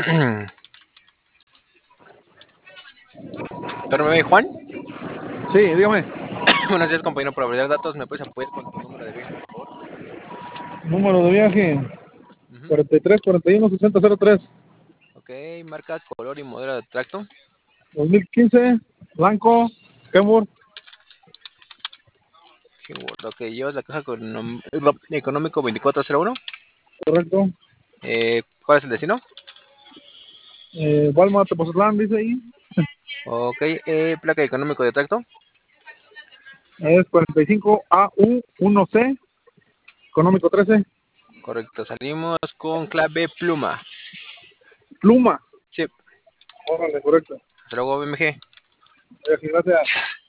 Perdóname, Juan. Sí, dígame. Buenos días, compañero. Por validar datos, ¿me puedes apoyar con tu número de viaje, por favor? Número de viaje Ujú. 43 41 6003. Ok, marca, color y modelo de tracto. 2015, blanco, Kenworth. Keyword. Ok, llevas la caja con económico 2401. Correcto. ¿Cuál es el destino? Walmart, Tepozotlán, dice ahí. Ok, placa económico de tracto. Es 45AU1C, económico 13. Correcto, salimos con clave pluma. Pluma. Sí, Órale, correcto. hasta luego, BMG. Gracias.